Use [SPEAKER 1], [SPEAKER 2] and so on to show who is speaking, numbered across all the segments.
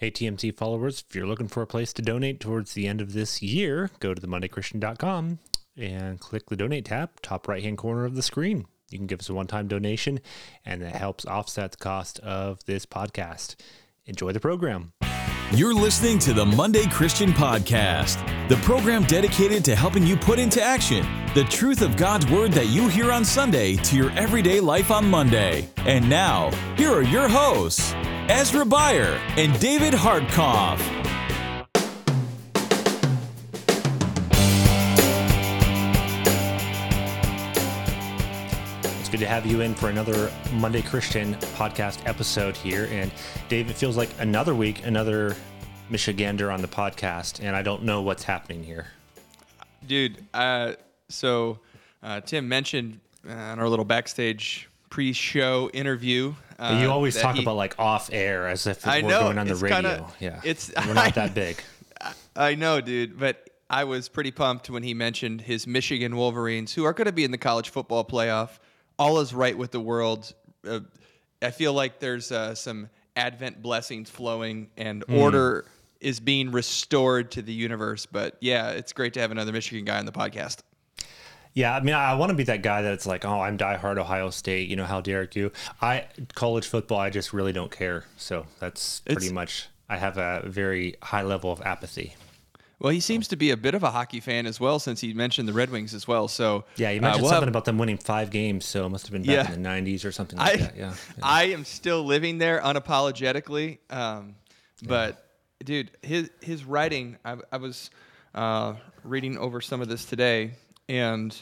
[SPEAKER 1] Hey, TMT followers, if you're looking for a place to donate towards the end of this year, go to themondaychristian.com and click the donate tab, top right-hand corner of the screen. You can give us a one-time donation, and that helps offset the cost of this podcast. Enjoy the program.
[SPEAKER 2] You're listening to the Monday Christian Podcast, the program dedicated to helping you put into action the truth of God's Word that you hear on Sunday to your everyday life on Monday. And now, here are your hosts, Ezra Beyer and David Hartkoff.
[SPEAKER 1] It's good to have you in for another Monday Christian podcast episode here. And Dave, it feels like another week, another Michigander on the podcast, and I don't know what's happening here.
[SPEAKER 3] Dude, so Tim mentioned on our little backstage pre-show interview.
[SPEAKER 1] You always talk about like off air as if we're going on the radio. We're not that big.
[SPEAKER 3] I know, dude, but I was pretty pumped when he mentioned his Michigan Wolverines, who are going to be in the college football playoff. All is right with the world. I feel like there's some Advent blessings flowing and order is being restored to the universe. But yeah, it's great to have another Michigan guy on the podcast.
[SPEAKER 1] Yeah, I mean, I want to be that guy that's like, oh, I'm diehard Ohio State. You know, how dare you? College football, I just really don't care. So that's pretty much, I have a very high level of apathy.
[SPEAKER 3] Well, he seems to be a bit of a hockey fan as well, since he mentioned the Red Wings as well. So
[SPEAKER 1] yeah, you mentioned something about them winning 5 games, so it must have been back in the 90s or something like that. Yeah.
[SPEAKER 3] I am still living there unapologetically. But dude, his writing, I was reading over some of this today, and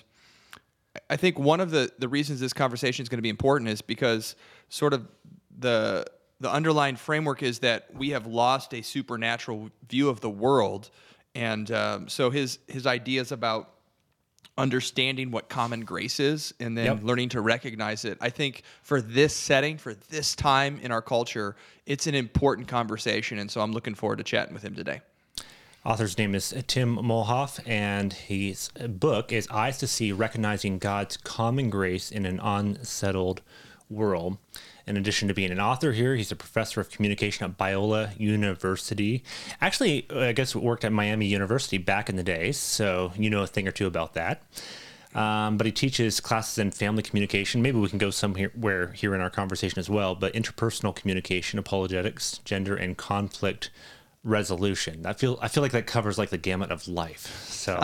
[SPEAKER 3] I think one of the reasons this conversation is going to be important is because sort of the underlying framework is that we have lost a supernatural view of the world. And so his ideas about understanding what common grace is and then learning to recognize it, I think for this setting, for this time in our culture, it's an important conversation. And so I'm looking forward to chatting with him today.
[SPEAKER 1] Author's name is Tim Mulhoff, and his book is Eyes to See, Recognizing God's Common Grace in an Unsettled World. In addition to being an author here, he's a professor of communication at Biola University. Actually, I guess worked at Miami University back in the day, so you know a thing or two about that. But he teaches classes in family communication. Maybe we can go somewhere here in our conversation as well, but interpersonal communication, apologetics, gender, and conflict resolution. I feel like that covers like the gamut of life. So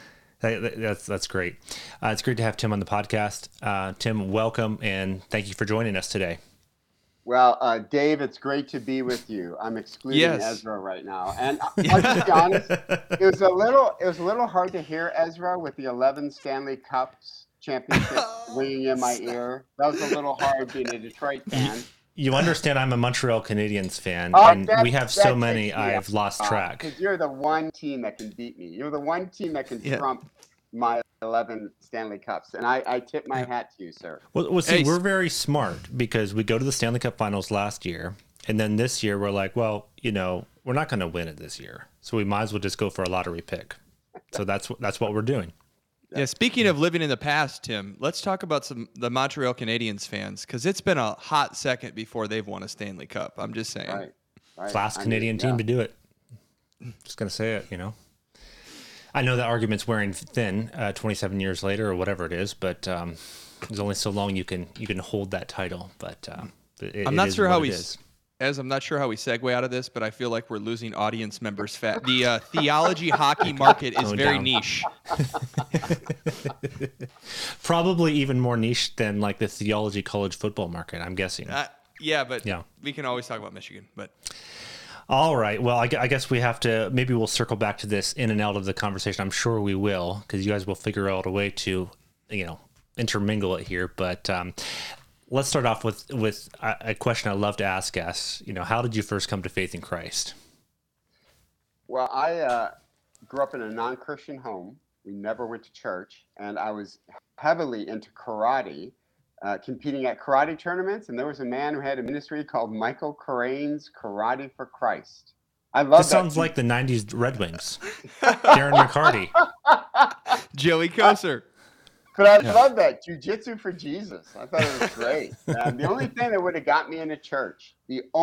[SPEAKER 1] that's great. It's great to have Tim on the podcast. Tim, welcome, and thank you for joining us today.
[SPEAKER 4] Well, Dave, it's great to be with you. I'm excluding Ezra right now, and I'll just be honest. It was a little hard to hear Ezra with the 11 Stanley Cups championship ringing in my ear. That was a little hard being a Detroit fan.
[SPEAKER 1] You understand I'm a Montreal Canadiens fan, and we have so many I've lost track.
[SPEAKER 4] Because you're the one team that can beat me. You're the one team that can trump my 11 Stanley Cups, and I tip my hat to you, sir.
[SPEAKER 1] Well, see, we're very smart because we go to the Stanley Cup Finals last year, and then this year we're like, well, you know, we're not going to win it this year, so we might as well just go for a lottery pick. So that's what we're doing.
[SPEAKER 3] Yeah, speaking of living in the past, Tim, let's talk about the Montreal Canadiens fans, because it's been a hot second before they've won a Stanley Cup. I'm just saying.
[SPEAKER 4] Right.
[SPEAKER 1] Last Canadian team to do it. Just going to say it, you know. I know that argument's wearing thin 27 years later or whatever it is, but there's only so long you can hold that title. But
[SPEAKER 3] I'm not sure how we segue out of this, but I feel like we're losing audience members fat. The theology hockey market is very niche.
[SPEAKER 1] Probably even more niche than like the theology college football market, I'm guessing.
[SPEAKER 3] We can always talk about Michigan. But
[SPEAKER 1] all right. Well, I guess we have to, maybe we'll circle back to this in and out of the conversation. I'm sure we will, because you guys will figure out a way to, you know, intermingle it here. But let's start off with a question I love to ask guests. You know, how did you first come to faith in Christ?
[SPEAKER 4] Well, I grew up in a non-Christian home. We never went to church, and I was heavily into karate, competing at karate tournaments. And there was a man who had a ministry called Michael Crane's Karate for Christ. I love that.
[SPEAKER 1] This sounds like the 90s Red Wings. Darren McCarty.
[SPEAKER 3] Joey Kosar.
[SPEAKER 4] But I
[SPEAKER 3] Yeah.
[SPEAKER 4] love that jujitsu for Jesus. I thought it was great. And the only thing that would have got me into church,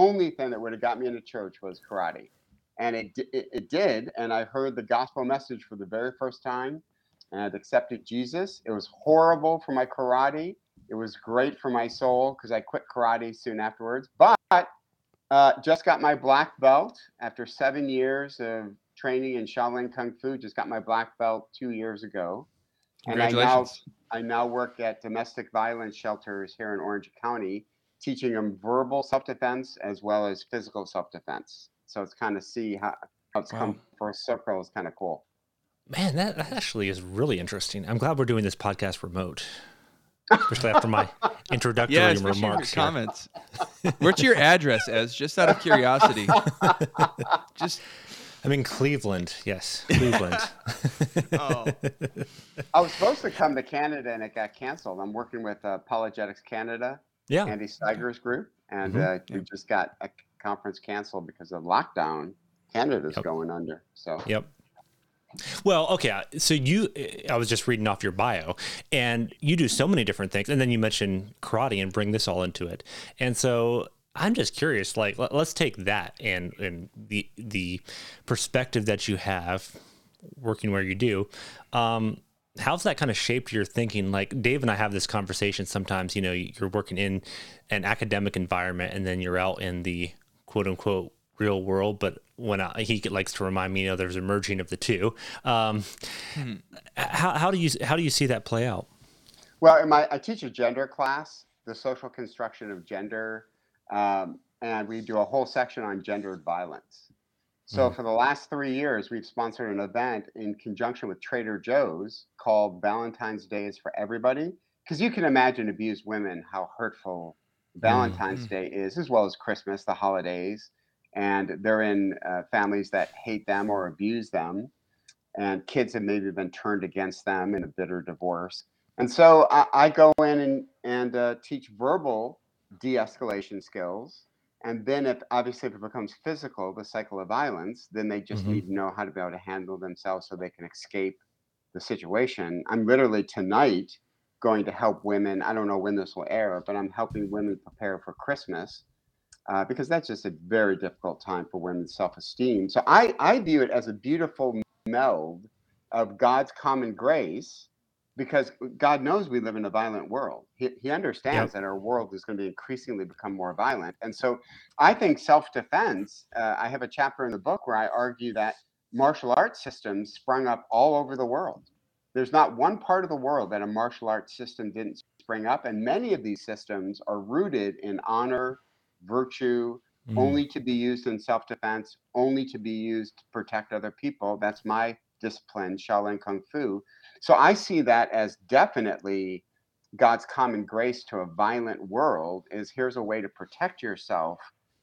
[SPEAKER 4] was karate, and it did. And I heard the gospel message for the very first time, and I'd accepted Jesus. It was horrible for my karate. It was great for my soul because I quit karate soon afterwards. But just got my black belt after 7 years of training in Shaolin Kung Fu. Just got my black belt 2 years ago. And
[SPEAKER 3] Congratulations.
[SPEAKER 4] I now work at domestic violence shelters here in Orange County, teaching them verbal self-defense as well as physical self-defense. So it's kind of see how it's
[SPEAKER 3] Wow.
[SPEAKER 4] come for a circle is kind of cool.
[SPEAKER 1] Man, that actually is really interesting. I'm glad we're doing this podcast remote, especially after my introductory
[SPEAKER 3] Yeah, especially your
[SPEAKER 1] remarks here.
[SPEAKER 3] comments. What's your address, Ez? Just out of curiosity. Just
[SPEAKER 1] I'm in Cleveland. Yes, Cleveland.
[SPEAKER 3] oh,
[SPEAKER 4] I was supposed to come to Canada and it got canceled. I'm working with Apologetics Canada,
[SPEAKER 1] Yeah.
[SPEAKER 4] Andy Steiger's group, and we
[SPEAKER 3] Yep.
[SPEAKER 4] just got a conference canceled because of lockdown. Canada's
[SPEAKER 1] Yep.
[SPEAKER 4] going under. So
[SPEAKER 1] Yep. Well, okay. So I was just reading off your bio, and you do so many different things, and then you mentioned karate and bring this all into it. And so I'm just curious, like, let's take that and the perspective that you have working where you do. How's that kind of shaped your thinking? Like Dave and I have this conversation sometimes, you're working in an academic environment and then you're out in the quote unquote real world. But when he likes to remind me, there's a merging of the two. How do you see that play out?
[SPEAKER 4] Well, I teach a gender class, the social construction of gender, and we do a whole section on gendered violence. So for the last 3 years, we've sponsored an event in conjunction with Trader Joe's called Valentine's Day is for Everybody. Because you can imagine abused women, how hurtful Valentine's Day is, as well as Christmas, the holidays. And they're in families that hate them or abuse them. And kids have maybe been turned against them in a bitter divorce. And so I go in and teach verbal de-escalation skills. And then if it becomes physical, the cycle of violence, then they just need to know how to be able to handle themselves so they can escape the situation. I'm literally tonight going to help women. I don't know when this will air, but I'm helping women prepare for Christmas because that's just a very difficult time for women's self-esteem. So I view it as a beautiful meld of God's common grace, because God knows we live in a violent world. He understands that our world is going to be increasingly become more violent. And so I think self-defense, I have a chapter in the book where I argue that martial arts systems sprung up all over the world. There's not one part of the world that a martial arts system didn't spring up. And many of these systems are rooted in honor, virtue, only to be used in self-defense, only to be used to protect other people. That's my discipline, Shaolin Kung Fu. So I see that as definitely God's common grace to a violent world is here's a way to protect yourself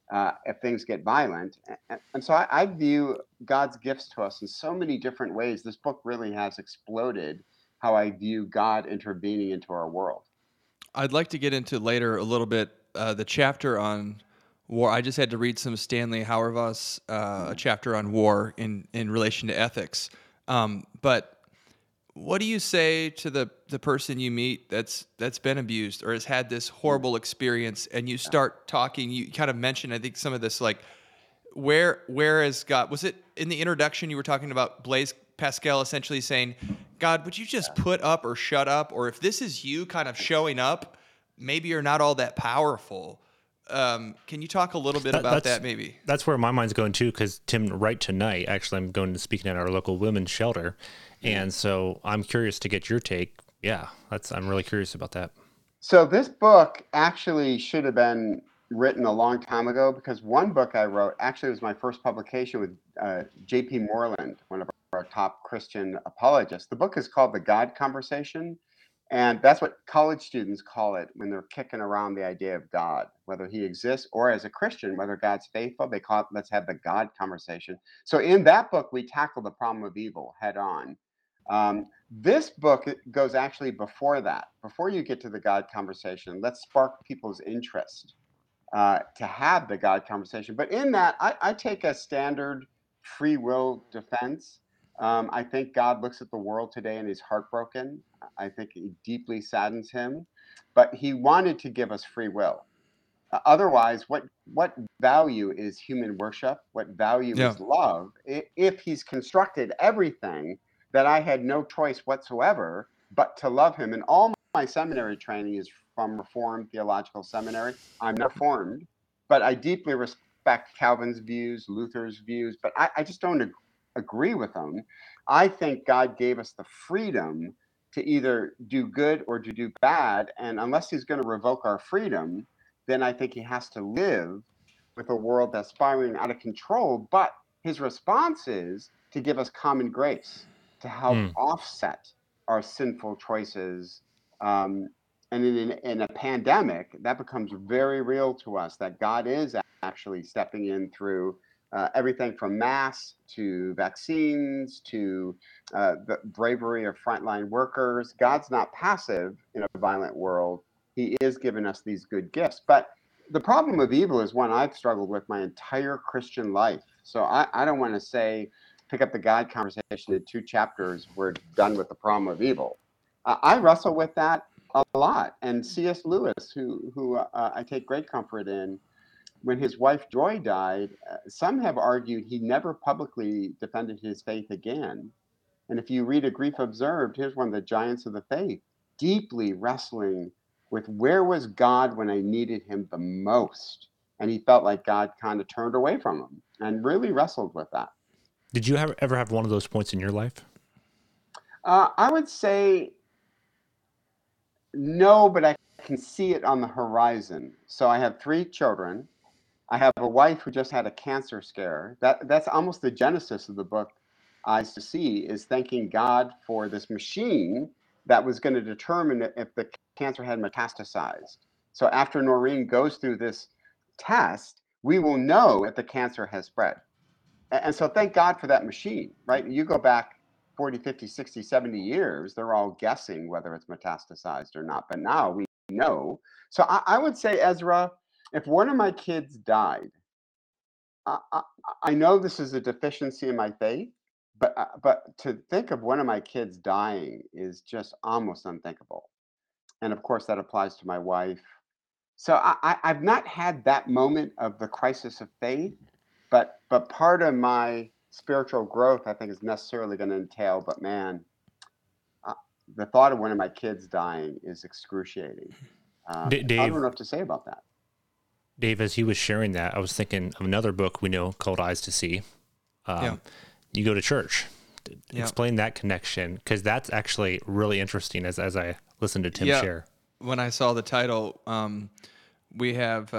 [SPEAKER 4] if things get violent. And so I view God's gifts to us in so many different ways. This book really has exploded how I view God intervening into our world.
[SPEAKER 3] I'd like to get into later a little bit the chapter on war. I just had to read some Stanley Hauerwas, a chapter on war in relation to ethics. But what do you say to the person you meet that's been abused or has had this horrible experience, and you start talking? You kind of mentioned, I think, some of this, like where is God? Was it in the introduction you were talking about Blaise Pascal essentially saying, God, would you just put up or shut up? Or if this is you kind of showing up, maybe you're not all that powerful. Can you talk a little bit about that maybe?
[SPEAKER 1] That's where my mind's going too, because Tim, right tonight, actually, I'm going to speaking at our local women's shelter. And so I'm curious to get your take. Yeah, I'm really curious about that.
[SPEAKER 4] So this book actually should have been written a long time ago, because one book I wrote actually was my first publication with J.P. Moreland, one of our top Christian apologists. The book is called The God Conversation. And that's what college students call it when they're kicking around the idea of God, whether he exists, or as a Christian, whether God's faithful. They call it, let's have the God conversation. So in that book, we tackle the problem of evil head on. This book goes actually before that. Before you get to the God conversation, let's spark people's interest to have the God conversation. But in that, I take a standard free will defense. I think God looks at the world today and he's heartbroken. I think it deeply saddens him. But he wanted to give us free will. Otherwise, what value is human worship? What value
[SPEAKER 3] Yeah.
[SPEAKER 4] is love if he's constructed everything that I had no choice whatsoever but to love him? And all my seminary training is from Reformed Theological Seminary. I'm not Reformed, but I deeply respect Calvin's views, Luther's views, but I just don't agree with them. I think God gave us the freedom to either do good or to do bad. And unless he's going to revoke our freedom, then I think he has to live with a world that's spiraling out of control. But his response is to give us common grace, to help offset our sinful choices. And in a pandemic, that becomes very real to us, that God is actually stepping in through everything from masks to vaccines to the bravery of frontline workers. God's not passive in a violent world. He is giving us these good gifts. But the problem of evil is one I've struggled with my entire Christian life. So I don't want to say, pick up the God conversation in 2 chapters, we're done with the problem of evil. I wrestle with that a lot. And C.S. Lewis, who I take great comfort in, when his wife Joy died, some have argued he never publicly defended his faith again. And if you read A Grief Observed, here's one of the giants of the faith, deeply wrestling with where was God when I needed him the most. And he felt like God kind of turned away from him and really wrestled with that.
[SPEAKER 1] Did you ever have one of those points in your life?
[SPEAKER 4] I would say no, but I can see it on the horizon. So I have 3 children. I have a wife who just had a cancer scare. That's almost the genesis of the book Eyes to See, is thanking God for this machine that was going to determine if the cancer had metastasized. So after Noreen goes through this test, we will know if the cancer has spread. And so thank God for that machine, right? You go back 40, 50, 60, 70 years, they're all guessing whether it's metastasized or not. But now we know. So I would say, Ezra, if one of my kids died, I, I know this is a deficiency in my faith, but to think of one of my kids dying is just almost unthinkable. And of course, that applies to my wife. So I've not had that moment of the crisis of faith, but part of my spiritual growth, I think, is necessarily going to entail. But man, uh, the thought of one of my kids dying is excruciating. I don't
[SPEAKER 1] Dave,
[SPEAKER 4] know what to say about that.
[SPEAKER 1] Dave, as he was sharing that, I was thinking of another book we know called Eyes to See. You go to church. Explain that connection, because that's actually really interesting as I listened to Tim share.
[SPEAKER 3] When I saw the title, we have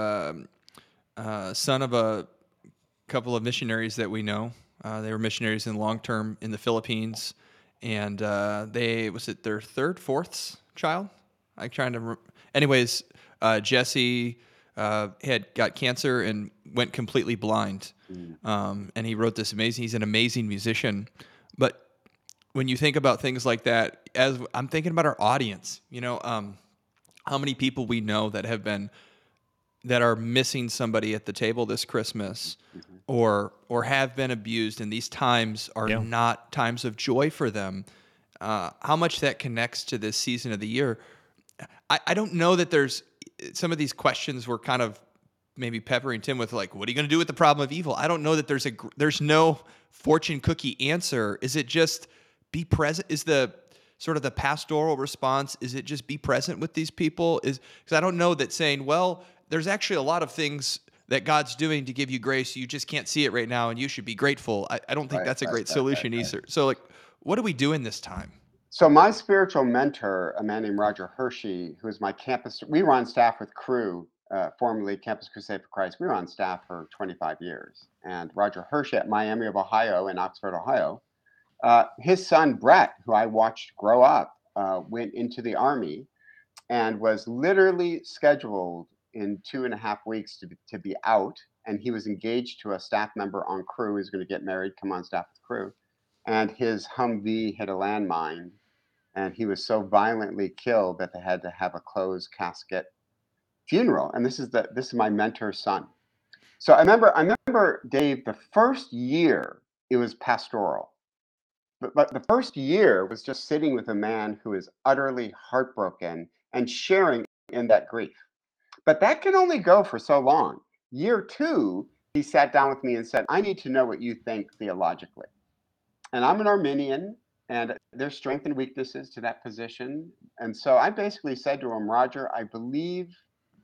[SPEAKER 3] son of a couple of missionaries that we know. They were missionaries in long-term in the Philippines, and was it their fourth child? I'm trying to. Anyways, Jesse had got cancer and went completely blind, and he wrote this amazing. He's an amazing musician, but when you think about things like that, as I'm thinking about our audience, how many people we know that are missing somebody at the table this Christmas, or have been abused, and these times are not times of joy for them. How much that connects to this season of the year. I don't know that there's some of these questions were kind of maybe peppering Tim with, like, what are you going to do with the problem of evil? I don't know that there's no fortune cookie answer. Is it just be present? Is the sort of the pastoral response, is it just be present with these people? Because I don't know that saying, well, there's actually a lot of things that God's doing to give you grace. You just can't see it right now, and you should be grateful. I don't think that's a great solution either. So, like, what do we do in this time?
[SPEAKER 4] So my spiritual mentor, a man named Roger Hershey, who is my campus, we were on staff with Cru, formerly Campus Crusade for Christ. We were on staff for 25 years. And Roger Hershey at Miami of Ohio in Oxford, Ohio, his son, Brett, who I watched grow up, went into the Army and was literally scheduled in 2.5 weeks to be out. And he was engaged to a staff member on Cru. He's going to get married, come on staff with Cru. And his Humvee hit a landmine, and he was so violently killed that they had to have a closed casket funeral. And this is my mentor's son. So I remember, Dave, the first year it was pastoral. But the first year was just sitting with a man who is utterly heartbroken and sharing in that grief. But that can only go for so long. Year two, he sat down with me and said, I need to know what you think theologically. And I'm an Arminian, and there's strength and weaknesses to that position. And so I basically said to him, Roger, I believe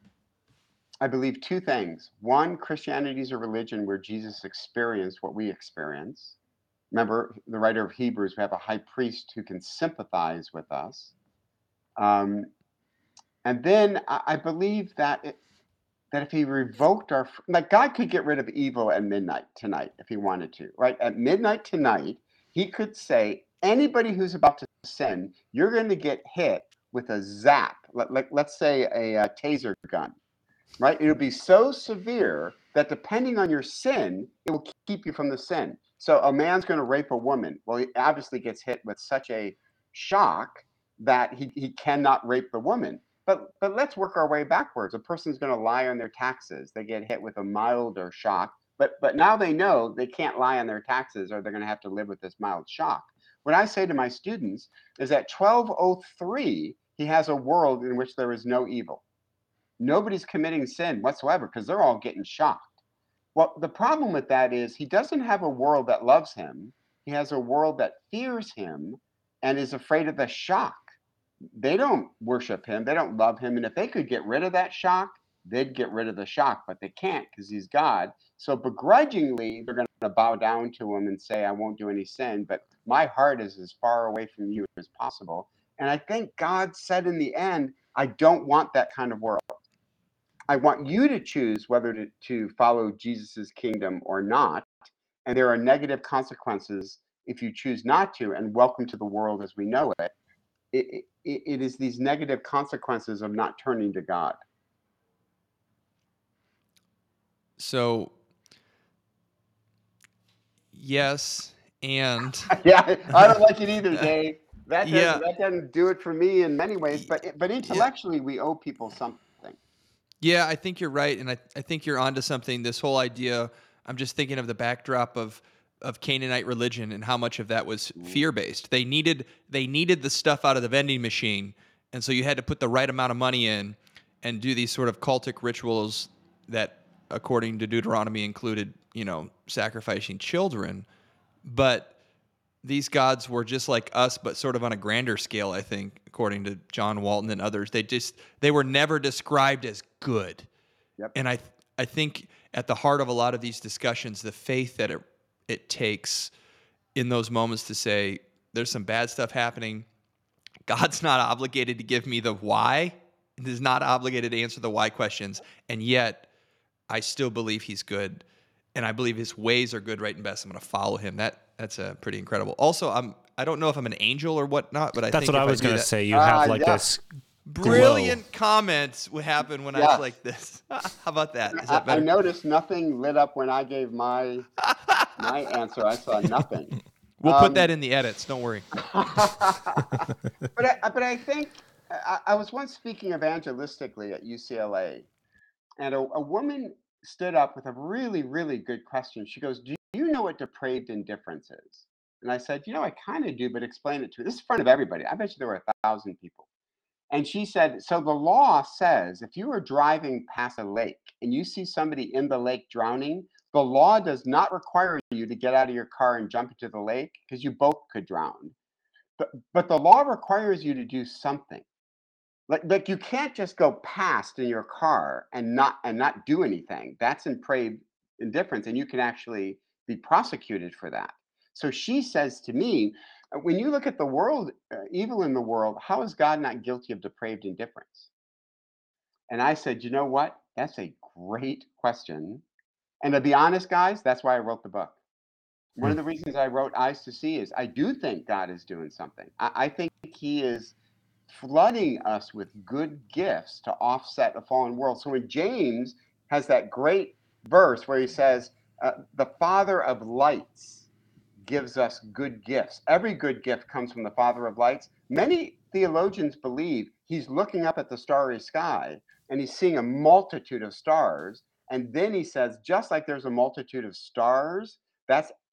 [SPEAKER 4] two things. One, Christianity is a religion where Jesus experienced what we experience. Remember, the writer of Hebrews, we have a high priest who can sympathize with us. And then I believe that if he revoked like God could get rid of evil at midnight tonight if he wanted to, right? At midnight tonight, he could say, anybody who's about to sin, you're going to get hit with a zap, let's say a taser gun, right? It'll be so severe that depending on your sin, it will keep you from the sin. So a man's going to rape a woman. Well, he obviously gets hit with such a shock that he cannot rape the woman. But let's work our way backwards. A person's going to lie on their taxes. They get hit with a milder shock. But now they know they can't lie on their taxes or they're going to have to live with this mild shock. What I say to my students is that 1203, he has a world in which there is no evil. Nobody's committing sin whatsoever because they're all getting shocked. Well, the problem with that is he doesn't have a world that loves him. He has a world that fears him and is afraid of the shock. They don't worship him. They don't love him. And if they could get rid of that shock, they'd get rid of the shock, but they can't because he's God. So begrudgingly, they're going to bow down to him and say, I won't do any sin, but my heart is as far away from you as possible. And I think God said in the end, I don't want that kind of world. I want you to choose whether to follow Jesus's kingdom or not. And there are negative consequences if you choose not to, and welcome to the world as we know it. It is these negative consequences of not turning to God.
[SPEAKER 3] So, yes, and
[SPEAKER 4] yeah, I don't like it either, Dave. That doesn't do it for me in many ways, but intellectually, we owe people something.
[SPEAKER 3] Yeah, I think you're right, and I think you're onto something. This whole idea, I'm just thinking of the backdrop of Canaanite religion and how much of that was fear-based. They needed the stuff out of the vending machine, and so you had to put the right amount of money in and do these sort of cultic rituals that, according to Deuteronomy, included, sacrificing children. But these gods were just like us, but sort of on a grander scale, I think, according to John Walton and others. They were never described as good.
[SPEAKER 4] Yep.
[SPEAKER 3] And I think at the heart of a lot of these discussions, the faith that it takes in those moments to say, there's some bad stuff happening. God's not obligated to give me the why. He's not obligated to answer the why questions. And yet, I still believe he's good. And I believe his ways are good, right, and best. I'm going to follow him. That's pretty incredible. Also, I don't know if I'm an angel or whatnot, but
[SPEAKER 1] that's
[SPEAKER 3] think
[SPEAKER 1] what I was going to say. You have this
[SPEAKER 3] brilliant comments would happen when I was like this. How about that? Is that better?
[SPEAKER 4] I noticed nothing lit up when I gave my answer. I saw nothing.
[SPEAKER 3] We'll put that in the edits. Don't worry.
[SPEAKER 4] But I think I was once speaking evangelistically at UCLA, and a woman stood up with a really, really good question. She goes, do you know what depraved indifference is? And I said, I kind of do, but explain it to me. This is in front of everybody. I bet you there were 1,000 people. And she said, so the law says if you are driving past a lake and you see somebody in the lake drowning, the law does not require you to get out of your car and jump into the lake because you both could drown. But the law requires you to do something. Like you can't just go past in your car and not do anything. That's depraved indifference, and you can actually be prosecuted for that. So she says to me, when you look at the world, evil in the world, how is God not guilty of depraved indifference? And I said, you know what? That's a great question. And to be honest, guys, that's why I wrote the book. One of the reasons I wrote Eyes to See is I do think God is doing something. I think he is flooding us with good gifts to offset a fallen world. So when James has that great verse where he says, the Father of lights gives us good gifts. Every good gift comes from the Father of lights. Many theologians believe he's looking up at the starry sky and he's seeing a multitude of stars. And then he says, just like there's a multitude of stars, that's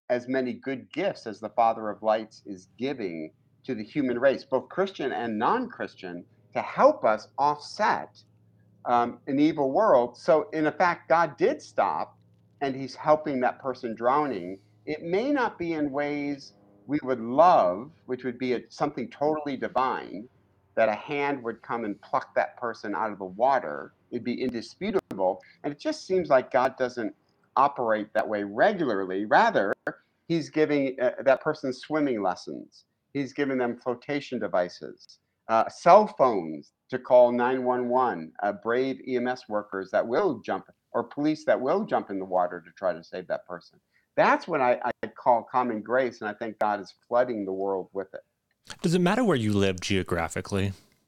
[SPEAKER 4] as many good gifts as the Father of lights is giving to the human race, both Christian and non-Christian, to help us offset an evil world. So in effect, God did stop, and he's helping that person drowning. It may not be in ways we would love, which would be something totally divine, that a hand would come and pluck that person out of the water. It'd be indisputable. And it just seems like God doesn't operate that way regularly. Rather, he's giving that person swimming lessons. He's giving them flotation devices, cell phones to call 911, brave EMS workers that will jump, or police that will jump in the water to try to save that person. That's what I call common grace, and I think God is flooding the world with it.
[SPEAKER 1] Does it matter where you live geographically,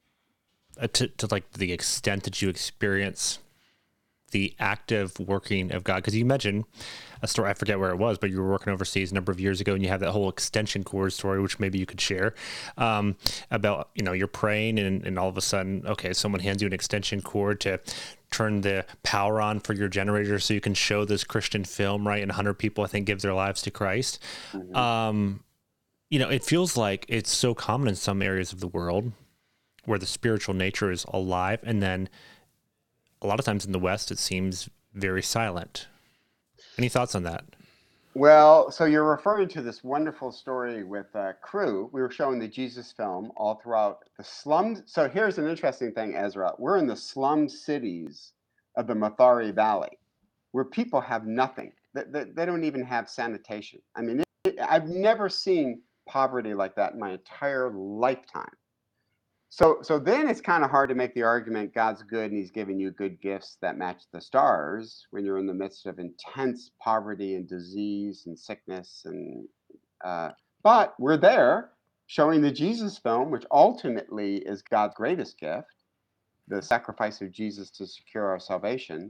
[SPEAKER 1] to like the extent that you experience the active working of God? Because you mentioned a story, I forget where it was, but you were working overseas a number of years ago, and you have that whole extension cord story, which maybe you could share, about, you're praying and all of a sudden, okay, someone hands you an extension cord to turn the power on for your generator so you can show this Christian film, right? And 100 people, I think, give their lives to Christ. Mm-hmm. It feels like it's so common in some areas of the world where the spiritual nature is alive, and then a lot of times in the West, it seems very silent. Any thoughts on that?
[SPEAKER 4] Well, so you're referring to this wonderful story with Crew. We were showing the Jesus film all throughout the slums. So here's an interesting thing, Ezra. We're in the slum cities of the Mathare Valley, where people have nothing. They don't even have sanitation. I mean, I've never seen poverty like that in my entire lifetime. So then it's kind of hard to make the argument God's good and he's giving you good gifts that match the stars when you're in the midst of intense poverty and disease and sickness. But we're there showing the Jesus film, which ultimately is God's greatest gift, the sacrifice of Jesus to secure our salvation.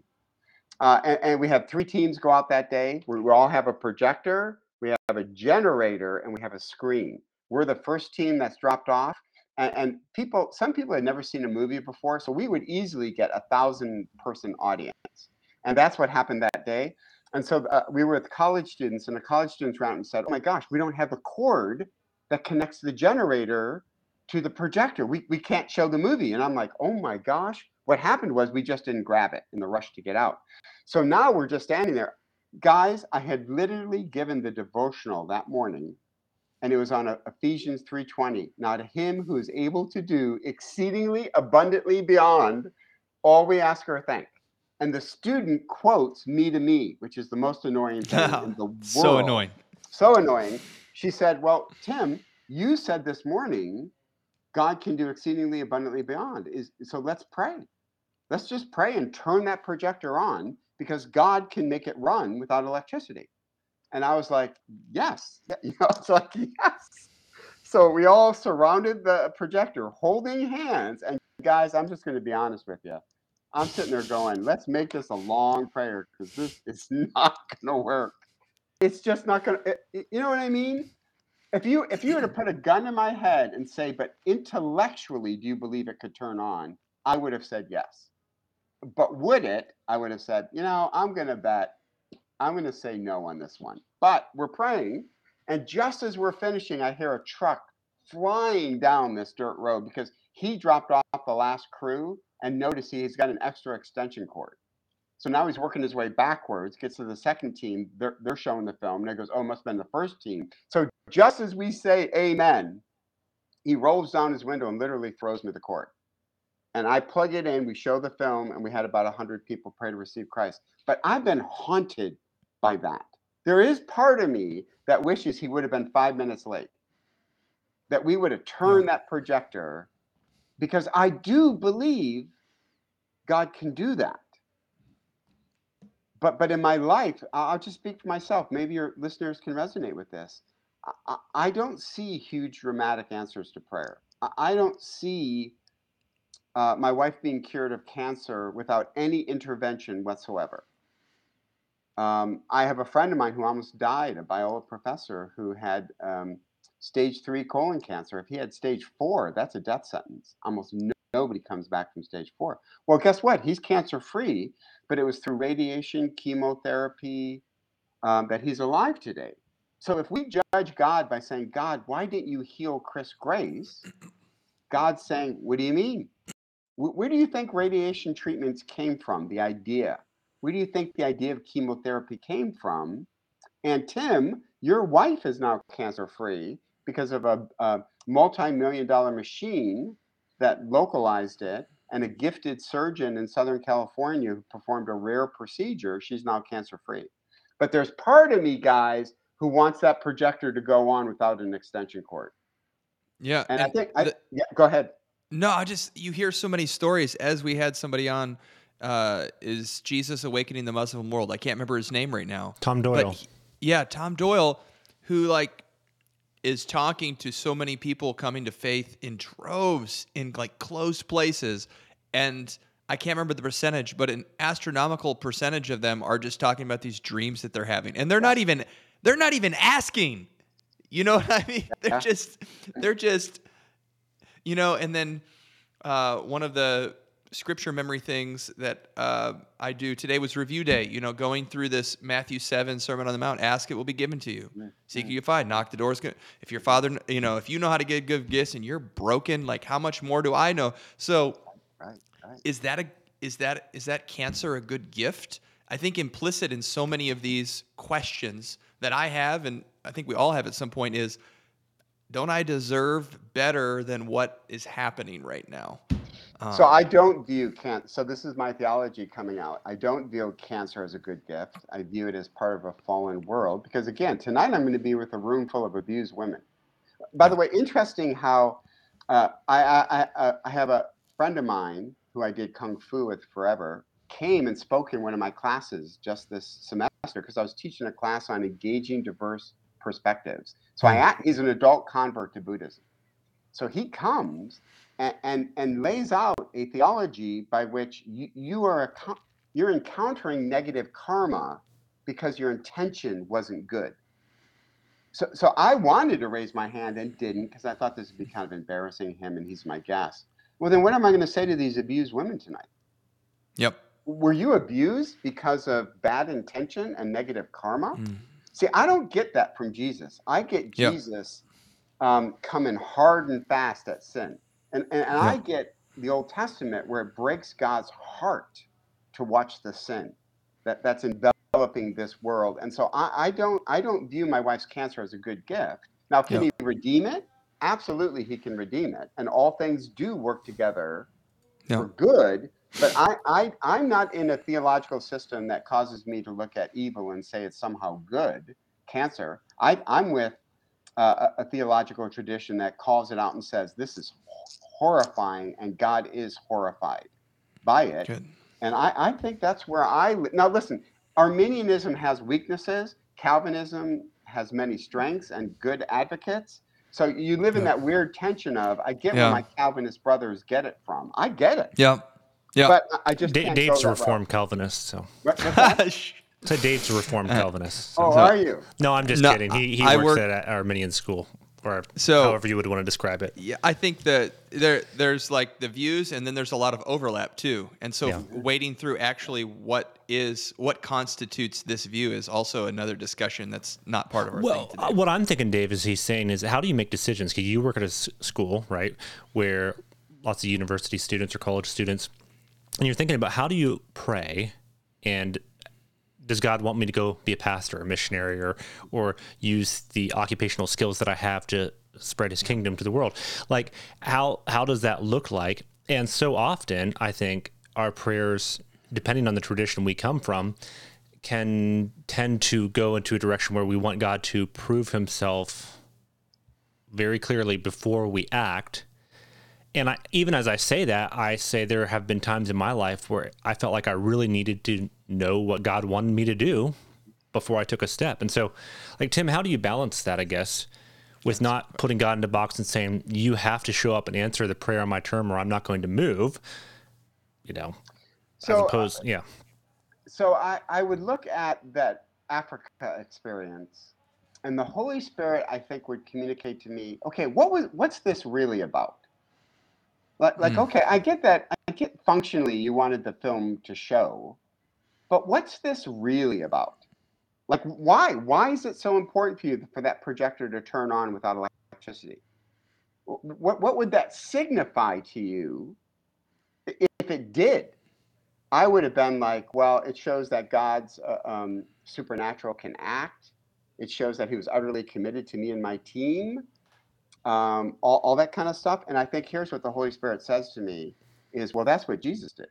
[SPEAKER 4] And we have 3 teams go out that day. We all have a projector, we have a generator, and we have a screen. We're the first team that's dropped off. And some people had never seen a movie before, so we would easily get 1,000-person audience. And that's what happened that day. And so we were with college students, and the college students ran out and said, oh my gosh, we don't have the cord that connects the generator to the projector. We can't show the movie. And I'm like, oh my gosh. What happened was we just didn't grab it in the rush to get out. So now we're just standing there. Guys, I had literally given the devotional that morning, and it was on Ephesians 3:20. Now to him who is able to do exceedingly abundantly beyond all we ask or think. And the student quotes me to me, which is the most annoying thing in the world.
[SPEAKER 3] So annoying.
[SPEAKER 4] So annoying. She said, well, Tim, you said this morning, God can do exceedingly abundantly beyond. So let's pray. Let's just pray and turn that projector on, because God can make it run without electricity. And I was like, yes. It's like, yes. So we all surrounded the projector holding hands. And guys, I'm just going to be honest with you. I'm sitting there going, let's make this a long prayer, because this is not going to work. It's just not going to, you know what I mean? If you were to put a gun in my head and say, but intellectually, do you believe it could turn on? I would have said yes. But would it? I would have said, I'm going to say no on this one. But we're praying, and just as we're finishing, I hear a truck flying down this dirt road, because he dropped off the last crew, and notice he's got an extra extension cord. So now he's working his way backwards, gets to the second team. They're showing the film, and it goes, oh, it must have been the first team. So just as we say amen, he rolls down his window and literally throws me the cord. And I plug it in, we show the film, and we had about 100 people pray to receive Christ. But I've been haunted by that. There is part of me that wishes he would have been 5 minutes late, that we would have turned that projector, because I do believe God can do that. But in my life, I'll just speak for myself. Maybe your listeners can resonate with this. I don't see huge dramatic answers to prayer. I don't see my wife being cured of cancer without any intervention whatsoever. I have a friend of mine who almost died, a Biola professor who had stage 3 colon cancer. If he had stage 4, that's a death sentence. Almost nobody comes back from stage 4. Well, guess what? He's cancer free, but it was through radiation, chemotherapy, that he's alive today. So if we judge God by saying, God, why didn't you heal Chris Grace? God's saying, what do you mean? Where do you think radiation treatments came from? The idea. Where do you think the idea of chemotherapy came from? And Tim, your wife is now cancer free because of a multi-million-dollar machine that localized it, and a gifted surgeon in Southern California who performed a rare procedure. She's now cancer free. But there's part of me, guys, who wants that projector to go on without an extension cord.
[SPEAKER 3] Yeah,
[SPEAKER 4] And
[SPEAKER 3] and
[SPEAKER 4] yeah, go ahead.
[SPEAKER 3] no, you hear so many stories. As we had somebody on, is Jesus Awakening the Muslim World? I can't remember his name right now.
[SPEAKER 1] Tom Doyle.
[SPEAKER 3] But yeah, Tom Doyle, who like is talking to so many people coming to faith in droves in like close places, and I can't remember the percentage, but an astronomical percentage of them are just talking about these dreams that they're having, and they're not even asking. You know what I mean? They're just. And then one of the scripture memory things that I do today was review day, going through this Matthew 7 Sermon on the Mount. Ask, it will be given to you. Seek, you find. Knock, the door is good. If your father, if you know how to get good gifts and you're broken, like how much more do I know? So
[SPEAKER 4] Right.
[SPEAKER 3] is that cancer a good gift? I think implicit in so many of these questions that I have, and I think we all have at some point, is, don't I deserve better than what is happening right now?
[SPEAKER 4] So I don't view cancer. So this is my theology coming out. I don't view cancer as a good gift. I view it as part of a fallen world because, again, tonight I'm going to be with a room full of abused women. By the way, interesting how I have a friend of mine who I did Kung Fu with forever, came and spoke in one of my classes just this semester because I was teaching a class on engaging diverse perspectives. So he's an adult convert to Buddhism. So he comes and lays out a theology by which you're encountering negative karma because your intention wasn't good. So I wanted to raise my hand and didn't because I thought this would be kind of embarrassing him and he's my guest. Well, then what am I going to say to these abused women tonight?
[SPEAKER 3] Yep.
[SPEAKER 4] Were you abused because of bad intention and negative karma? See, I don't get that from Jesus. I get Jesus coming hard and fast at sin. And I get the Old Testament where it breaks God's heart to watch the sin that's enveloping this world. And so I don't view my wife's cancer as a good gift. Now, can he redeem it? Absolutely, he can redeem it. And all things do work together for good. But I'm not in a theological system that causes me to look at evil and say it's somehow good, cancer. I'm with a theological tradition that calls it out and says this is horrifying and God is horrified by it. Good. And I think that's where now listen, Arminianism has weaknesses, Calvinism has many strengths and good advocates. So you live in that weird tension of, I get where my Calvinist brothers get it from. I get it.
[SPEAKER 3] Yeah.
[SPEAKER 4] But I just can't
[SPEAKER 1] Dave's
[SPEAKER 4] go
[SPEAKER 1] a Reformed Calvinist, so.
[SPEAKER 4] What's that?
[SPEAKER 1] So Dave's a Reformed Calvinist. So.
[SPEAKER 4] Oh, are you?
[SPEAKER 1] No, I'm just kidding. He works at Arminian school, or however you would want to describe it.
[SPEAKER 3] Yeah, I think that there's like the views, and then there's a lot of overlap too. And so wading through actually what constitutes this view is also another discussion that's not part of our thing today.
[SPEAKER 1] What I'm thinking, Dave, is he's saying is, how do you make decisions? Because you work at a school, right, where lots of university students or college students, and you're thinking about how do you pray, and does God want me to go be a pastor or a missionary or use the occupational skills that I have to spread his kingdom to the world? Like, how does that look like? And so often, I think our prayers, depending on the tradition we come from, can tend to go into a direction where we want God to prove himself very clearly before we act. And even as I say that, I say there have been times in my life where I felt like I really needed to know what God wanted me to do before I took a step. And so, like, Tim, how do you balance that, I guess, with not putting God in a box and saying, you have to show up and answer the prayer on my term or I'm not going to move, so, as opposed,
[SPEAKER 4] So I would look at that Africa experience, and the Holy Spirit, I think, would communicate to me, okay, what's this really about? Okay, I get that. I get functionally you wanted the film to show, but what's this really about? Like, why? Why is it so important for you for that projector to turn on without electricity? What would that signify to you if it did? I would have been like, well, it shows that God's supernatural can act. It shows that he was utterly committed to me and my team, all that kind of stuff. And I think here's what the Holy Spirit says to me is, well, that's what Jesus did.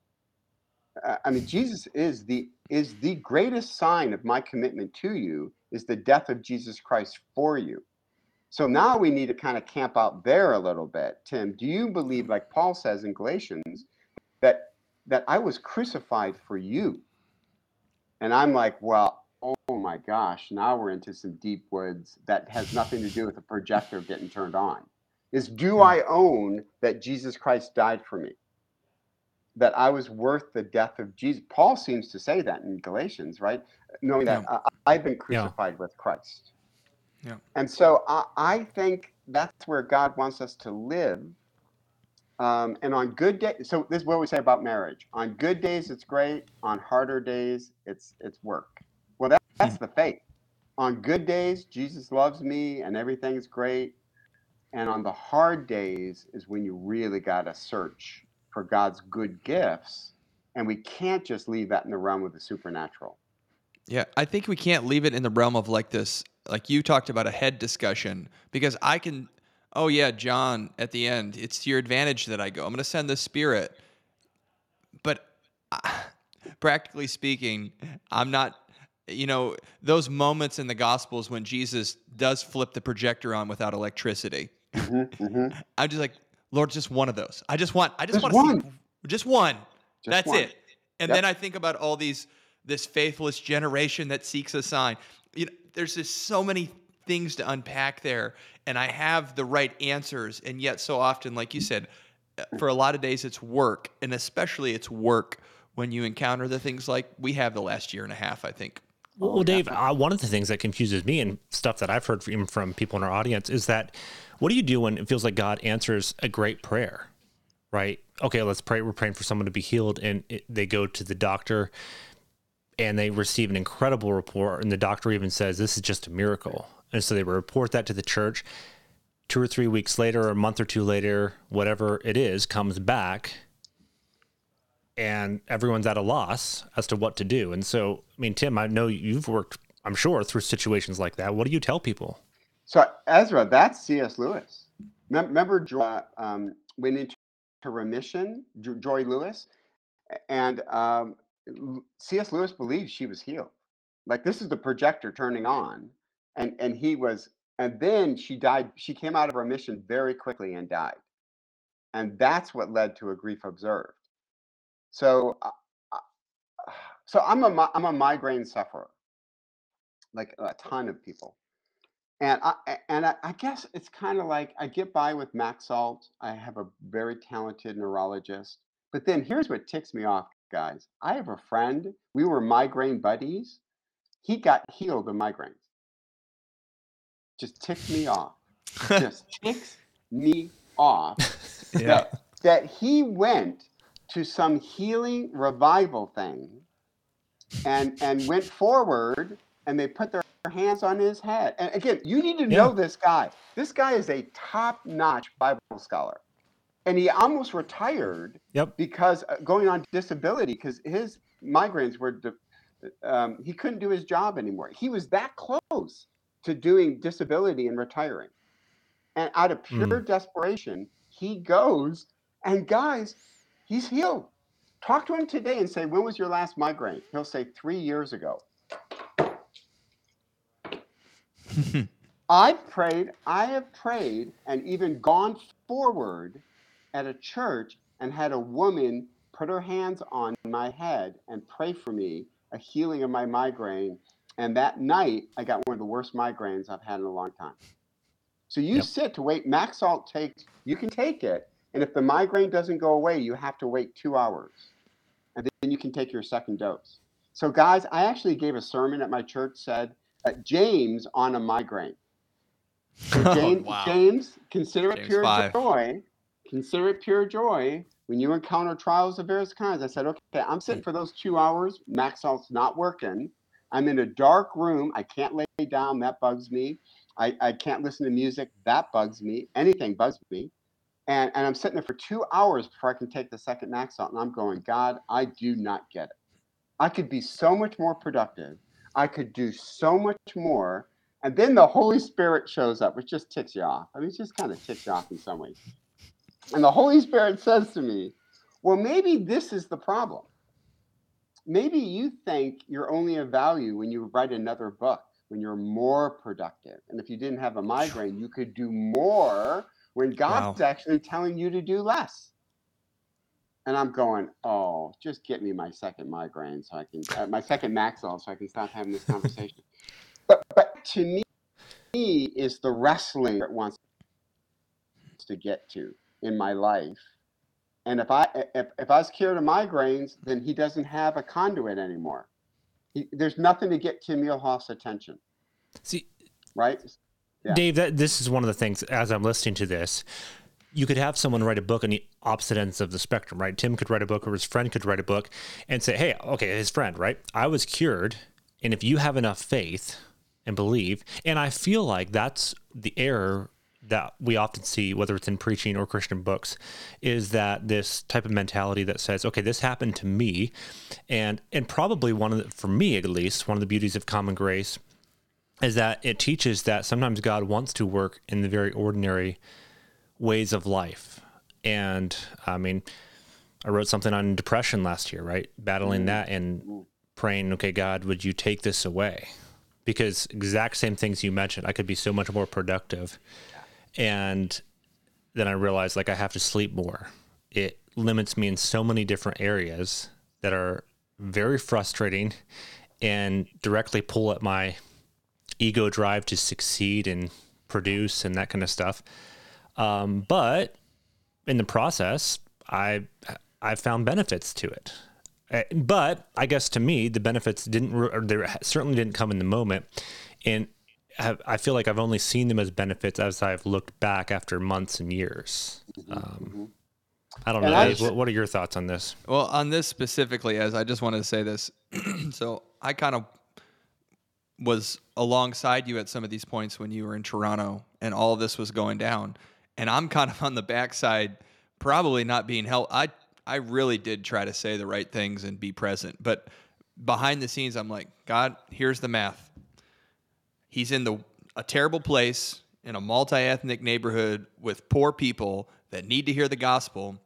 [SPEAKER 4] I mean, Jesus is the greatest sign of my commitment to you is the death of Jesus Christ for you. So now we need to kind of camp out there a little bit. Tim, do you believe, like Paul says in Galatians, that I was crucified for you? And I'm like, well, oh my gosh, now we're into some deep woods that has nothing to do with the projector getting turned on. Do I own that Jesus Christ died for me? That I was worth the death of Jesus? Paul seems to say that in Galatians, right? Knowing that I've been crucified with Christ.
[SPEAKER 3] Yeah.
[SPEAKER 4] And so I think that's where God wants us to live. And on good days, so this is what we say about marriage. On good days, it's great. On harder days, it's work. Well, that's the faith. On good days, Jesus loves me and everything's great. And on the hard days is when you really got to search for God's good gifts. And we can't just leave that in the realm of the supernatural.
[SPEAKER 3] Yeah, I think we can't leave it in the realm of like this, like you talked about a head discussion, because I can, oh yeah, John, at the end, it's to your advantage that I go. I'm going to send the Spirit. But practically speaking, I'm not, those moments in the Gospels when Jesus does flip the projector on without electricity. I'm just like, Lord, just one of those. I just want to see just one. That's one. It. And then I think about all this faithless generation that seeks a sign. There's just so many things to unpack there, and I have the right answers, and yet so often, like you said, for a lot of days it's work, and especially it's work when you encounter the things like we have the last year and a half, I think.
[SPEAKER 1] Well, Dave, one of the things that confuses me and stuff that I've heard from people in our audience is that what do you do when it feels like God answers a great prayer, right? Okay, let's pray. We're praying for someone to be healed, and they go to the doctor, and they receive an incredible report, and the doctor even says, this is just a miracle. And so they report that to the church. 2 or 3 weeks later, or a month or two later, whatever it is, comes back, and everyone's at a loss as to what to do. And so, I mean, Tim, I know you've worked, I'm sure, through situations like that. What do you tell people?
[SPEAKER 4] So, Ezra, that's C.S. Lewis. Remember Joy went into remission, Joy Lewis? And C.S. Lewis believes she was healed. Like, this is the projector turning on. And he was, and then she died. She came out of remission very quickly and died. And that's what led to a grief observed. So I'm a migraine sufferer, like a ton of people. And I guess it's kind of like I get by with Maxalt. I have a very talented neurologist. But then here's what ticks me off, guys. I have a friend. We were migraine buddies. He got healed of migraines. Just ticks me off. Just ticks me off.
[SPEAKER 3] Yeah.
[SPEAKER 4] That he went to some healing revival thing and went forward, and they put their hands on his head. And again, you need to know this guy. This guy is a top-notch Bible scholar. And he almost retired because going on disability, because his migraines were, he couldn't do his job anymore. He was that close to doing disability and retiring. And out of pure desperation, he goes, and guys, he's healed. Talk to him today and say, when was your last migraine? He'll say 3 years ago. I have prayed and even gone forward at a church and had a woman put her hands on my head and pray for me, a healing of my migraine. And that night, I got one of the worst migraines I've had in a long time. So you sit to wait. Maxalt you can take it. And if the migraine doesn't go away, you have to wait 2 hours. And then you can take your second dose. So guys, I actually gave a sermon at my church, said, James on a migraine. So James, consider it pure joy. Consider it pure joy when you encounter trials of various kinds. I said, okay, I'm sitting for those 2 hours. Maxalt's not working. I'm in a dark room. I can't lay down. That bugs me. I can't listen to music. That bugs me. Anything bugs me. And I'm sitting there for 2 hours before I can take the second Maxalt. And I'm going, God, I do not get it. I could be so much more productive. I could do so much more. And then the Holy Spirit shows up, which just ticks you off. I mean, it just kind of ticks you off in some ways. And the Holy Spirit says to me, well, maybe this is the problem. Maybe you think you're only of value when you write another book, when you're more productive. And if you didn't have a migraine, you could do more when God's actually telling you to do less. And I'm going, oh, just get me my second migraine so I can, my second Maxalt so I can stop having this conversation. But to me is the wrestling it wants to get to in my life. And if I was cured of migraines, then he doesn't have a conduit anymore. There's nothing to get Tim Muehlhoff's attention.
[SPEAKER 1] See,
[SPEAKER 4] right? Yeah.
[SPEAKER 1] Dave, this is one of the things, as I'm listening to this, you could have someone write a book on the opposite ends of the spectrum, right? Tim could write a book, or his friend could write a book and say, hey, okay, his friend, right? I was cured. And if you have enough faith and believe, and I feel like that's the error that we often see, whether it's in preaching or Christian books, is that this type of mentality that says, okay, this happened to me. And probably for me at least, one of the beauties of Common Grace is that it teaches that sometimes God wants to work in the very ordinary ways of life. And I mean, I wrote something on depression last year, right? Battling that and praying, okay, God, would you take this away? Because exact same things you mentioned, I could be so much more productive. And then I realized, like, I have to sleep more. It limits me in so many different areas that are very frustrating and directly pull at my ego drive to succeed and produce and that kind of stuff. But in the process, I found benefits to it. But I guess to me, the benefits certainly didn't come in the moment. And I feel like I've only seen them as benefits as I've looked back after months and years. I don't know. What are your thoughts on this?
[SPEAKER 3] Well, on this specifically, as I just wanted to say this. So I kind of was alongside you at some of these points when you were in Toronto and all of this was going down. And I'm kind of on the backside, probably not being helped. I really did try to say the right things and be present. But behind the scenes, I'm like, God, here's the math. He's in a terrible place in a multi-ethnic neighborhood with poor people that need to hear the gospel.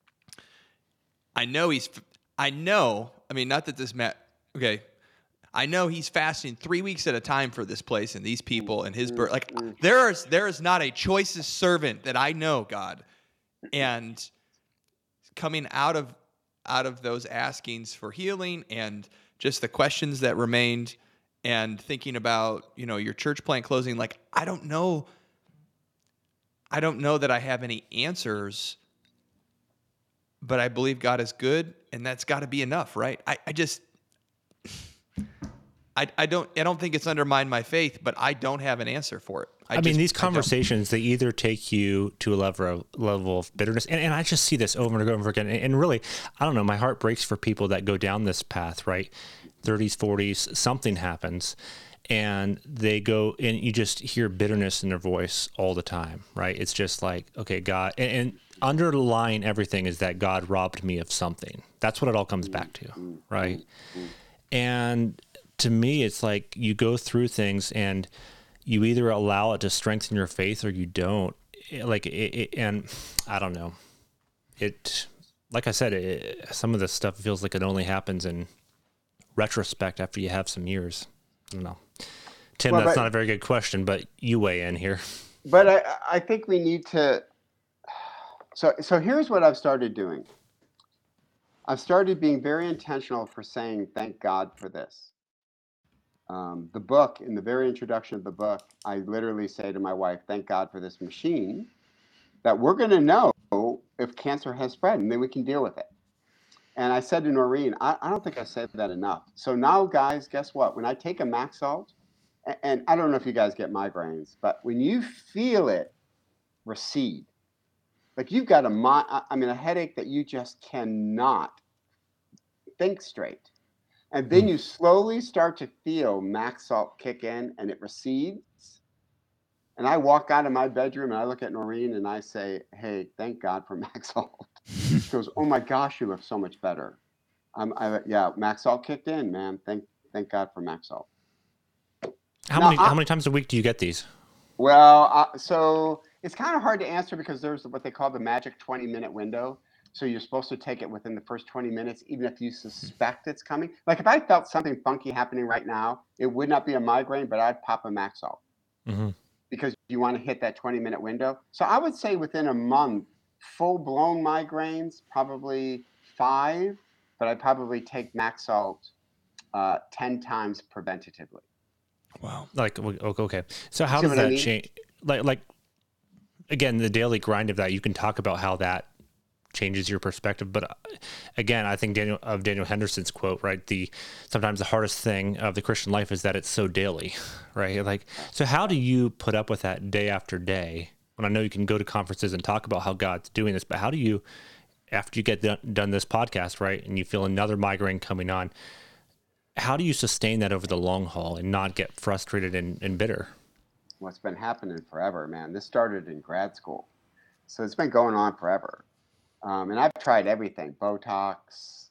[SPEAKER 3] I know, not that this okay. I know he's fasting 3 weeks at a time for this place and these people and his birth. Like there is not a choicest servant that I know, God. And coming out of those askings for healing and just the questions that remained and thinking about, your church plant closing, like, I don't know that I have any answers, but I believe God is good, and that's got to be enough, right? I don't think it's undermined my faith, but I don't have an answer for it.
[SPEAKER 1] I mean, these conversations, they either take you to a level of bitterness, and I just see this over and over again. And really, I don't know, my heart breaks for people that go down this path, right? 30s, 40s, something happens, and they go, and you just hear bitterness in their voice all the time, right? It's just like, okay, God, and underlying everything is that God robbed me of something. That's what it all comes back to, right? And to me, it's like you go through things and you either allow it to strengthen your faith or you don't. And I don't know. Like I said, some of this stuff feels like it only happens in retrospect after you have some years. I don't know. Tim, that's not a very good question, but you weigh in here.
[SPEAKER 4] But I think we need to. So here's what I've started doing. I've started being very intentional for saying, thank God for this. The book, in the very introduction of the book, I literally say to my wife, thank God for this machine that we're going to know if cancer has spread, and then we can deal with it. And I said to Noreen, I don't think I said that enough. So now, guys, guess what? When I take a Maxalt, and I don't know if you guys get migraines, but when you feel it recede, like you've got a headache that you just cannot think straight. And then you slowly start to feel max salt kick in and it recedes. And I walk out of my bedroom and I look at Noreen and I say, hey, thank God for max salt. She goes, oh my gosh, you look so much better. Yeah, max salt kicked in, man. Thank God for max salt.
[SPEAKER 1] How many times a week do you get these?
[SPEAKER 4] Well, so it's kind of hard to answer because there's what they call the magic 20-minute window. So you're supposed to take it within the first 20 minutes, even if you suspect it's coming. Like if I felt something funky happening right now, it would not be a migraine, but I'd pop a Maxalt because you want to hit that 20-minute window. So I would say within a month, full-blown migraines, probably 5, but I'd probably take Maxalt 10 times preventatively.
[SPEAKER 3] Wow.
[SPEAKER 1] Like, okay. So how does that change? Like, again, the daily grind of that, you can talk about how that changes your perspective. But again, I think Daniel Henderson's quote, right? Sometimes the hardest thing of the Christian life is that it's so daily, right? Like, so how do you put up with that day after day? When I know you can go to conferences and talk about how God's doing this, but how do you, after you get done this podcast, right? And you feel another migraine coming on, how do you sustain that over the long haul and not get frustrated and bitter?
[SPEAKER 4] Well, it's been happening forever, man. This started in grad school. So it's been going on forever. And I've tried everything, Botox,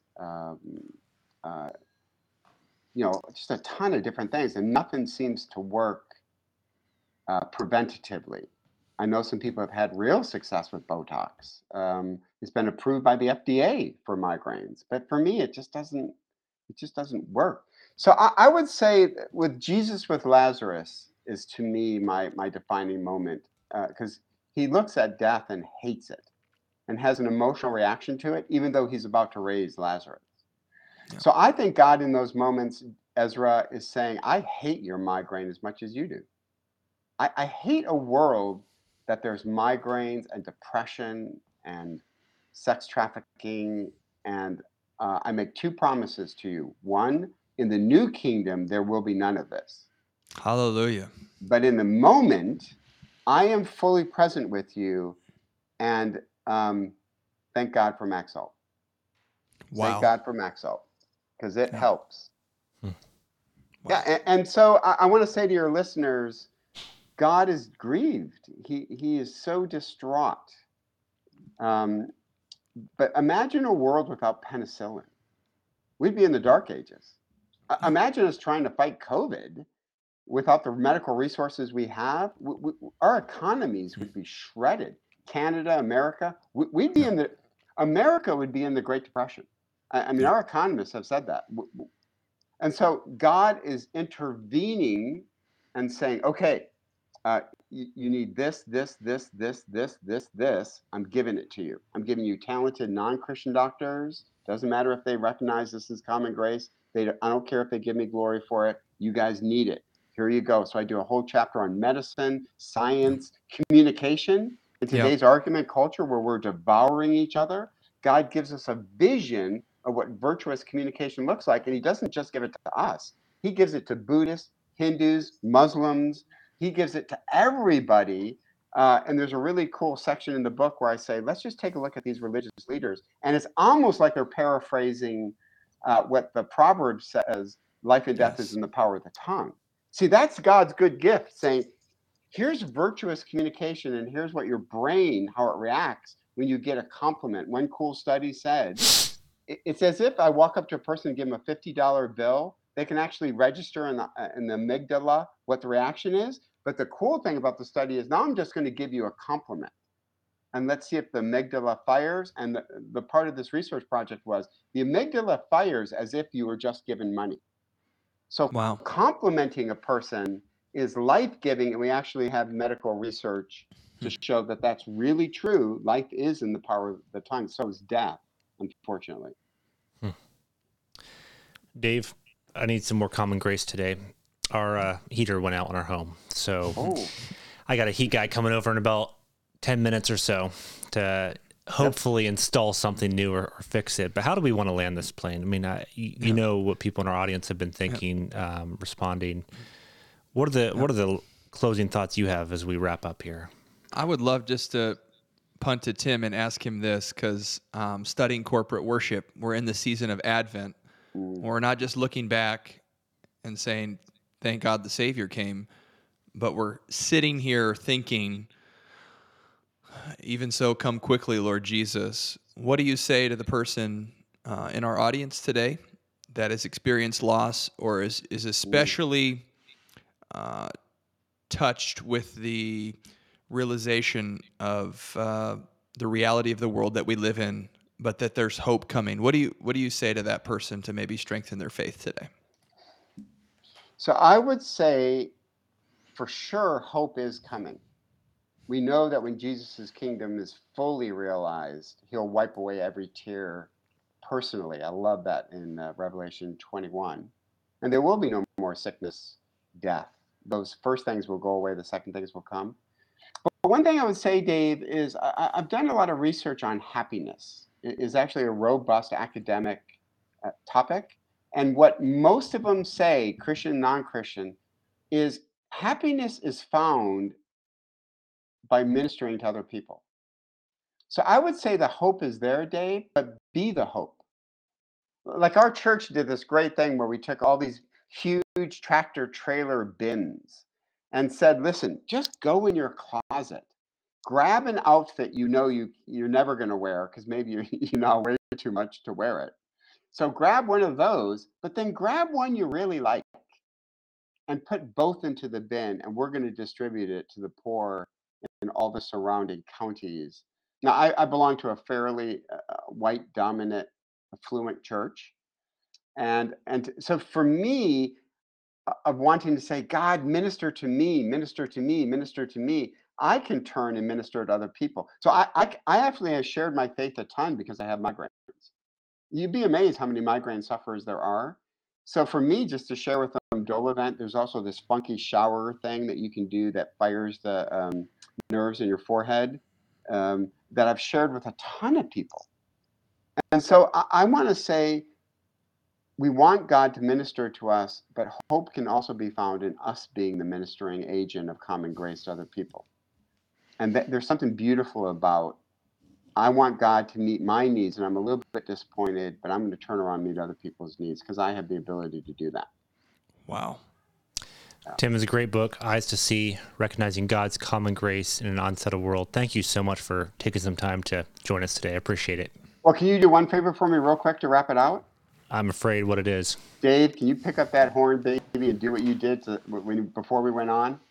[SPEAKER 4] just a ton of different things. And nothing seems to work preventatively. I know some people have had real success with Botox. It's been approved by the FDA for migraines. But for me, it just doesn't work. So I would say with Jesus with Lazarus is to me my defining moment because he looks at death and hates it and has an emotional reaction to it, even though he's about to raise Lazarus. Yeah. So I think God in those moments, Ezra, is saying, I hate your migraine as much as you do. I hate a world that there's migraines and depression and sex trafficking and I make 2 promises to you. One, in the new kingdom, there will be none of this.
[SPEAKER 3] Hallelujah.
[SPEAKER 4] But in the moment, I am fully present with you. And thank God for Maxalt. Wow. Thank God for Maxalt because it helps. Wow. Yeah. And so I want to say to your listeners, God is grieved. He is so distraught. But imagine a world without penicillin. We'd be in the dark ages. Imagine us trying to fight COVID without the medical resources we have. Our economies would be shredded. Canada, America, we'd be America would be in the Great Depression. I mean, our economists have said that. And so God is intervening and saying, okay, you need this. I'm giving it to you. I'm giving you talented non-Christian doctors. Doesn't matter if they recognize this as common grace. I don't care if they give me glory for it. You guys need it. Here you go. So I do a whole chapter on medicine, science, communication. In today's argument culture where we're devouring each other, God gives us a vision of what virtuous communication looks like. And he doesn't just give it to us. He gives it to Buddhists, Hindus, Muslims. He gives it to everybody. And there's a really cool section in the book where I say, let's just take a look at these religious leaders. And it's almost like they're paraphrasing what the proverb says, life and death is in the power of the tongue. See, that's God's good gift saying, here's virtuous communication and here's what your brain, how it reacts when you get a compliment. One cool study said, it's as if I walk up to a person and give them a $50 bill. They can actually register in the amygdala what the reaction is. But the cool thing about the study is now I'm just going to give you a compliment. And let's see if the amygdala fires. And the part of this research project was the amygdala fires as if you were just given money. So complimenting a person is life-giving. And we actually have medical research to show that that's really true. Life is in the power of the tongue. So is death, unfortunately.
[SPEAKER 1] Dave, I need some more common grace today. Our heater went out in our home. So I got a heat guy coming over in about 10 minutes or so to hopefully install something new or fix it. But how do we want to land this plane? I mean, you know what people in our audience have been thinking, responding. What are the closing thoughts you have as we wrap up here?
[SPEAKER 3] I would love just to punt to Tim and ask him this because studying corporate worship, we're in the season of Advent. We're not just looking back and saying, thank God the Savior came, but we're sitting here thinking, even so, come quickly, Lord Jesus. What do you say to the person in our audience today that has experienced loss or is especially touched with the realization of the reality of the world that we live in, but that there's hope coming? What do you say to that person to maybe strengthen their faith today?
[SPEAKER 4] So I would say, for sure, hope is coming. We know that when Jesus' kingdom is fully realized, he'll wipe away every tear personally. I love that in Revelation 21. And there will be no more sickness, death. Those first things will go away. The second things will come. But one thing I would say, Dave, is I've done a lot of research on happiness. It is actually a robust academic topic. And what most of them say, Christian, non-Christian, is happiness is found by ministering to other people. So I would say the hope is there, Dave, but be the hope. Like our church did this great thing where we took all these huge tractor trailer bins and said, listen, just go in your closet, grab an outfit you're never going to wear because maybe you now weigh too much to wear it. So grab one of those, but then grab one you really like and put both into the bin, and we're going to distribute it to the poor in all the surrounding counties. Now, I belong to a fairly white dominant, affluent church. And so for me, of wanting to say, God, minister to me, minister to me, minister to me, I can turn and minister to other people. So I actually have shared my faith a ton because I have migraines. You'd be amazed how many migraine sufferers there are. So for me, just to share with them Dolovent, there's also this funky shower thing that you can do that fires the nerves in your forehead that I've shared with a ton of people. And so I want to say, we want God to minister to us, but hope can also be found in us being the ministering agent of common grace to other people. And there's something beautiful about, I want God to meet my needs, and I'm a little bit disappointed, but I'm going to turn around and meet other people's needs because I have the ability to do that.
[SPEAKER 3] Wow.
[SPEAKER 1] Tim, is a great book, Eyes to See, Recognizing God's Common Grace in an Unsettled World. Thank you so much for taking some time to join us today. I appreciate it.
[SPEAKER 4] Well, can you do one favor for me real quick to wrap it out?
[SPEAKER 1] I'm afraid what it is.
[SPEAKER 4] Dave, can you pick up that horn, baby, and do what you did before we went on?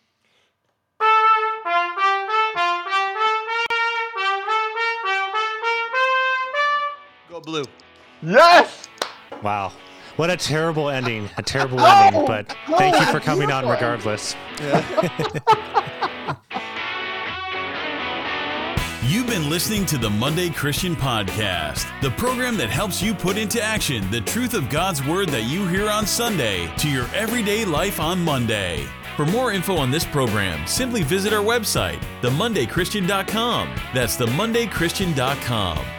[SPEAKER 3] Go Blue.
[SPEAKER 4] Yes!
[SPEAKER 1] Wow. What a terrible ending. A terrible ending, but thank you for coming on regardless.
[SPEAKER 2] You've been listening to the Monday Christian Podcast, the program that helps you put into action the truth of God's Word that you hear on Sunday to your everyday life on Monday. For more info on this program, simply visit our website, themondaychristian.com. That's themondaychristian.com.